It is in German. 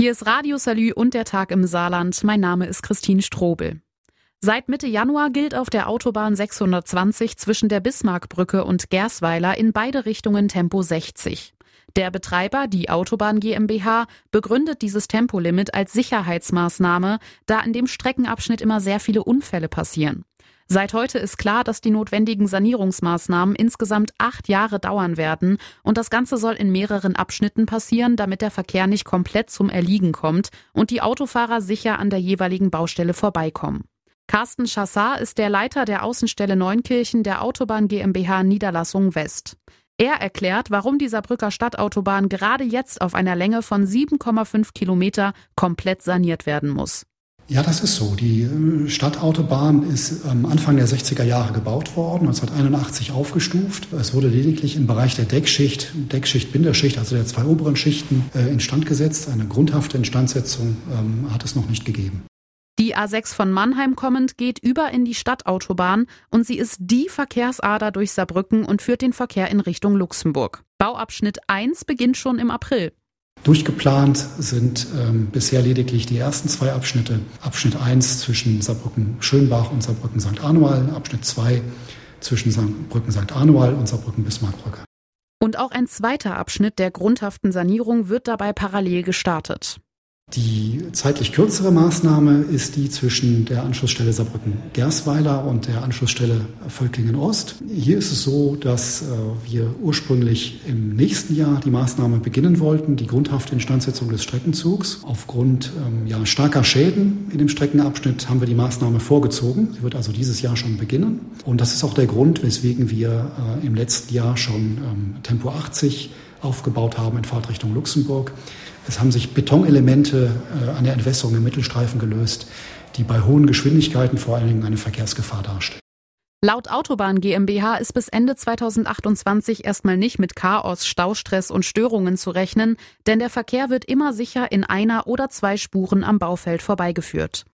Hier ist Radio Salü und der Tag im Saarland. Mein Name ist Christine Strobel. Seit Mitte Januar gilt auf der Autobahn 620 zwischen der Bismarckbrücke und Gersweiler in beide Richtungen Tempo 60. Der Betreiber, die Autobahn GmbH, begründet dieses Tempolimit als Sicherheitsmaßnahme, da in dem Streckenabschnitt immer sehr viele Unfälle passieren. Seit heute ist klar, dass die notwendigen Sanierungsmaßnahmen insgesamt 8 Jahre dauern werden und das Ganze soll in mehreren Abschnitten passieren, damit der Verkehr nicht komplett zum Erliegen kommt und die Autofahrer sicher an der jeweiligen Baustelle vorbeikommen. Carsten Chassar ist der Leiter der Außenstelle Neunkirchen der Autobahn GmbH Niederlassung West. Er erklärt, warum die Saarbrücker Stadtautobahn gerade jetzt auf einer Länge von 7,5 Kilometer komplett saniert werden muss. Ja, das ist so. Die Stadtautobahn ist Anfang der 60er Jahre gebaut worden, 1981 aufgestuft. Es wurde lediglich im Bereich der Deckschicht, Binderschicht, also der 2 oberen Schichten, instand gesetzt. Eine grundhafte Instandsetzung hat es noch nicht gegeben. Die A6 von Mannheim kommend geht über in die Stadtautobahn und sie ist die Verkehrsader durch Saarbrücken und führt den Verkehr in Richtung Luxemburg. Bauabschnitt 1 beginnt schon im April. Durchgeplant sind bisher lediglich die ersten 2 Abschnitte. Abschnitt 1 zwischen Saarbrücken-Schönbach und Saarbrücken-St. Anual, Abschnitt 2 zwischen Saarbrücken-St. Anual und Saarbrücken-Bismarckbrücke. Und auch ein zweiter Abschnitt der grundhaften Sanierung wird dabei parallel gestartet. Die zeitlich kürzere Maßnahme ist die zwischen der Anschlussstelle Saarbrücken-Gersweiler und der Anschlussstelle Völklingen-Ost. Hier ist es so, dass wir ursprünglich im nächsten Jahr die Maßnahme beginnen wollten, die grundhafte Instandsetzung des Streckenzugs. Aufgrund starker Schäden in dem Streckenabschnitt haben wir die Maßnahme vorgezogen. Sie wird also dieses Jahr schon beginnen. Und das ist auch der Grund, weswegen wir im letzten Jahr schon Tempo 80 aufgebaut haben in Fahrtrichtung Luxemburg. Es haben sich Betonelemente an der Entwässerung im Mittelstreifen gelöst, die bei hohen Geschwindigkeiten vor allen Dingen eine Verkehrsgefahr darstellen. Laut Autobahn GmbH ist bis Ende 2028 erstmal nicht mit Chaos, Staustress und Störungen zu rechnen, denn der Verkehr wird immer sicher in 1 oder 2 Spuren am Baufeld vorbeigeführt.